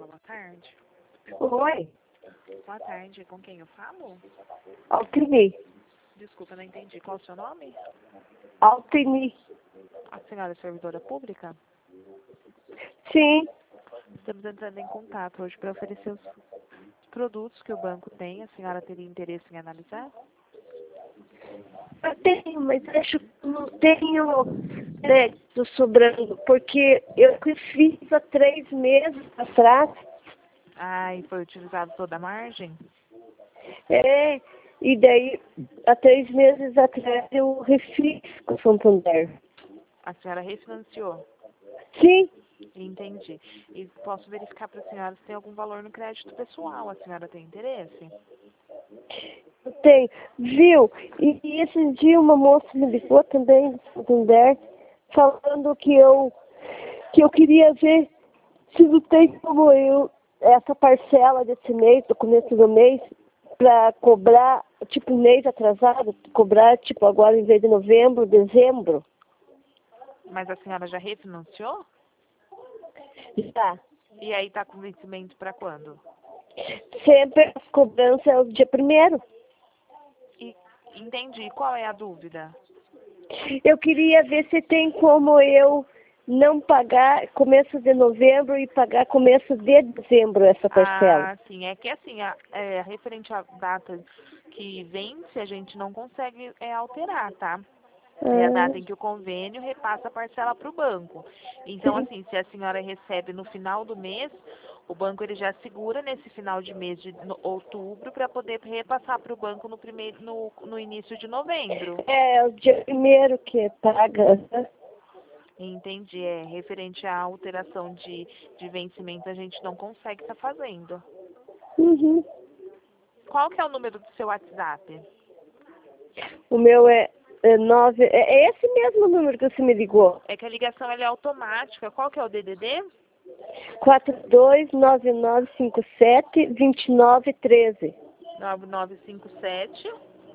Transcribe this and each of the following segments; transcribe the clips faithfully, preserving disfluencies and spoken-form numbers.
boa tarde. Oi, Boa tarde, com quem eu falo? Altini. Desculpa, não entendi. Qual o seu nome? Altini. A senhora é servidora pública? Sim, Estamos entrando em contato hoje para oferecer os produtos que o banco tem. A senhora teria interesse em analisar? eu tenho, mas acho que não tenho crédito sobrando, porque eu que fiz há três meses atrás. Ah, e foi utilizado toda a margem? É, e daí, há três meses atrás, eu refiz com o Santander. A senhora refinanciou? Sim, Entendi. E posso verificar para a senhora se tem algum valor no crédito pessoal. A senhora tem interesse? eu tenho. Viu? E, e esses dias uma moça me ligou também do Santander, falando que eu, que eu queria ver se não tem como eu, essa parcela desse mês, do começo do mês, para cobrar, tipo, mês atrasado, cobrar, tipo, agora em vez de novembro, dezembro. Mas a senhora já refinanciou? Já. E aí está com vencimento para quando? Sempre as cobranças é o dia primeiro. E, entendi. Qual é a dúvida? Eu queria ver se tem como eu não pagar começo de novembro e pagar começo de dezembro essa parcela. Ah, sim. É que assim, a, é, referente à data que vence, a gente não consegue é, alterar, tá? É a data em que o convênio repassa a parcela para o banco. Então, Sim. assim, se a senhora recebe no final do mês, o banco ele já segura nesse final de mês de no- outubro para poder repassar para o banco no, primeiro, no, no início de novembro. É o dia primeiro que paga. Né? Entendi. É referente à alteração de, de vencimento, a gente não consegue estar fazendo. Uhum. Qual que é o número do seu WhatsApp? O meu é, é nove. É, é esse mesmo número que você me ligou. É que a ligação ela é automática. Qual que é o D D D? quatro dois nove nove cinco sete dois nove um três. nove nove cinco sete.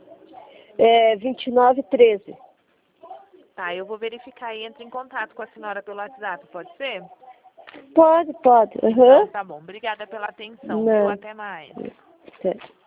É vinte e nove treze. Tá, eu vou verificar e entro em contato com a senhora pelo WhatsApp, pode ser? Pode, pode. Então Aham. tá bom. Obrigada pela atenção, viu? Não. Até mais. Certo.